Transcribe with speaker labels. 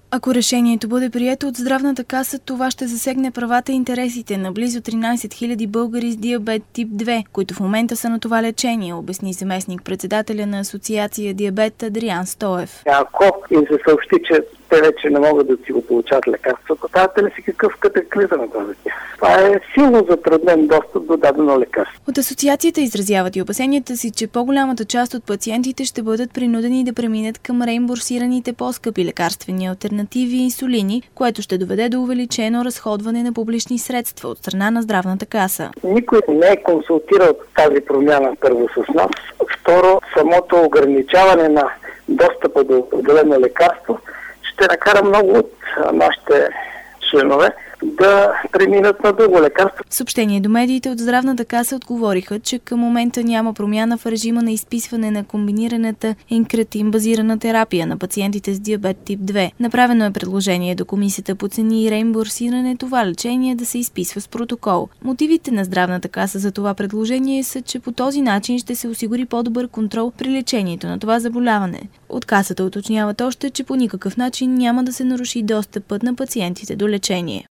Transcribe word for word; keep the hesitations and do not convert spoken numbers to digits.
Speaker 1: Ако решението бъде прието от Здравната каса, това ще засегне правата и интересите на близо тринайсет хиляди българи с диабет тип две, които в момента са на това лечение, обясни заместник-председателя на Асоциация Диабет Адриан Стоев.
Speaker 2: Ако им се съобщи, че те вече не могат да си го получават лекарството, казвате ли си какъв катаклизъм е това? Това е силно затруднен достъп до дадено лекарство.
Speaker 1: От асоциацията изразяват и опасенията си, че по-голямата част от пациентите ще бъдат принудени да преминат към реимбурсираните по-скъпи лекарствени алтернативи и инсулини, което ще доведе до увеличено разходване на публични средства от страна на Здравната каса.
Speaker 2: Никой не е консултирал тази промяна първо с нас. Второ, самото ограничаване на достъпа до определено лекарство ще накара много от нашите членове да преминат на друго лекарство.
Speaker 1: В съобщение до медиите от Здравната каса отговориха, че към момента няма промяна в режима на изписване на комбинираната инкретин-базирана терапия на пациентите с диабет тип две. Направено е предложение до Комисията по цени и реимбурсиране това лечение да се изписва с протокол. Мотивите на Здравната каса за това предложение са, че по този начин ще се осигури по-добър контрол при лечението на това заболяване. От касата уточняват още, че по никакъв начин няма да се наруши достъпът на пациентите до лечение.